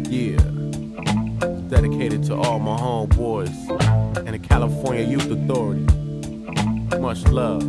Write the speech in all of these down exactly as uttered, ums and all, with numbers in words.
Yeah, dedicated to all my homeboys and the California Youth Authority. Much love.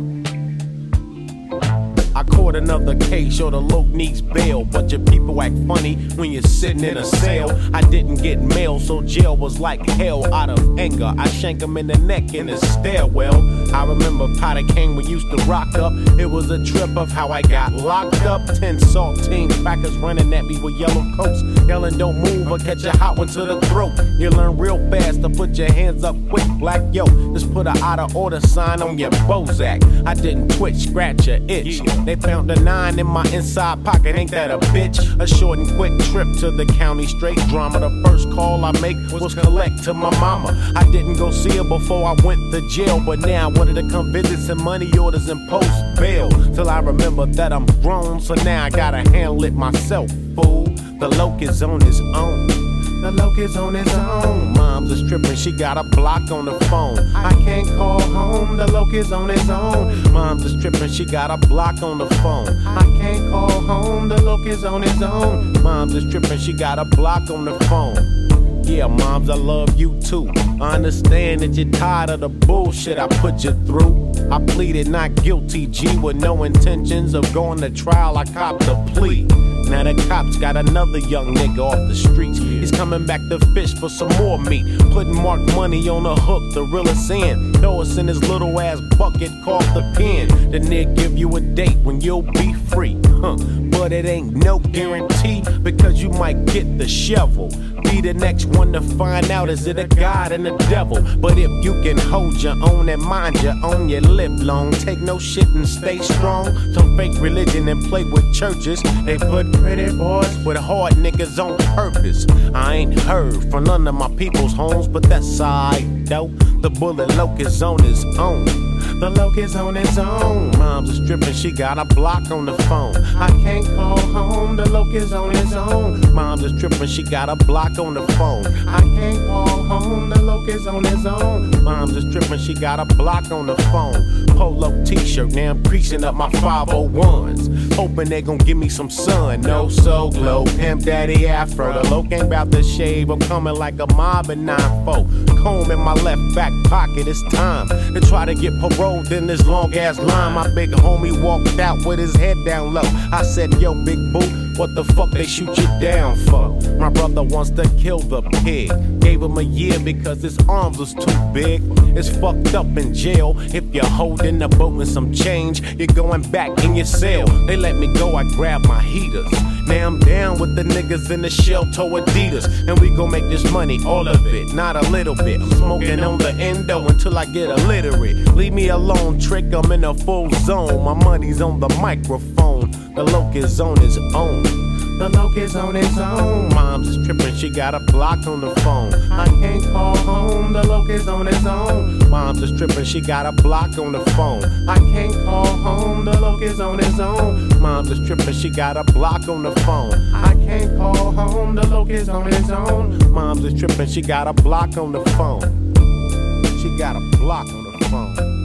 I caught another case, yo, the loc needs bail. Bunch of people act funny when you're sitting in a cell. I didn't get mail, so jail was like hell. Out of anger, I shank him in the neck in the stairwell. I remember Potter King, we used to rock up. It was a trip of how I got locked up. Ten saltine crackers running at me with yellow coats, yelling don't move or catch a hot one to the throat. You learn real fast to put your hands up quick, black yo. Just put a out of order sign on your Bozak. I didn't twitch, scratch or itch. They found a nine in my inside pocket, ain't that a bitch? A short and quick trip to the county, straight drama. The first call I make was collect to my mama. I didn't go see her before I went to jail, but now I wanted to come visit, some money orders and post bail. Till I remember that I'm grown, so now I gotta handle it myself, fool. The loc is on his own. The loc is on his own. Mom's is tripping, she got a block on the phone. I can't call home, the loc is on his own. Mom's is tripping, she got a block on the phone. I can't call home, the loc is on his own. Mom's is tripping, she got a block on the phone. Yeah, moms, I love you too. I understand that you're tired of the bullshit I put you through. I pleaded not guilty, G, with no intentions of going to trial. I copped a plea. Now the cops got another young nigga off the streets. He's coming back to fish for some more meat. Putting marked money on the hook to reel us in. Throw us in his little ass bucket called the pen. Then they'll give you a date when you'll be free. Huh. But it ain't no guarantee, because you might get the shovel. Be the next one to find out, is it a God and a devil? But if you can hold your own and mind your own, you live long. Take no shit and stay strong. Some fake religion and play with churches. They put pretty boys with hard niggas on purpose. I ain't heard from none of my people's homes, but that's alright though. The bullet loc is on his own. The loc is on his own. Mom's is tripping, she got a block on the phone. I can't call home, the loc is on his own. Mom's is tripping, she got a block on the phone. I can't call home, the loc is on his own. Mom's is tripping, she got a block on the phone. Polo t-shirt, now I'm creasing up my five oh ones. Hoping they gon' give me some sun. No so glow, pimp daddy afro. The loc ain't bout to shave, I'm coming like a mob in nine four. Comb in my left back pocket, it's time to try to get paroled in this long ass line. My big homie walked out with his head down low. I said, yo, big boo, what the fuck they shoot you down for? My brother wants to kill the pig. Gave him a year because his arms was too big. It's fucked up in jail. If you're holding the boat and some change, you're going back in your cell. They let me go, I grabbed my heaters. Now I'm down with the niggas in the shell toe Adidas. And we gon' make this money, all of it, not a little bit. I'm smoking on the endo until I get illiterate. Leave me alone, trick, I'm in a full zone. My money's on the microphone. The loc is on his own. The loc is on his own. Mom's is tripping, she got a block on the phone. I can't call home, the loc is on his own. Mom's is tripping, she got a block on the phone. I can't call home, the loc is on his own. Mom's is tripping, she got a block on the phone. I can't call home, the loc is on his own. Mom's is tripping, she got a block on the phone. She got a block on the phone.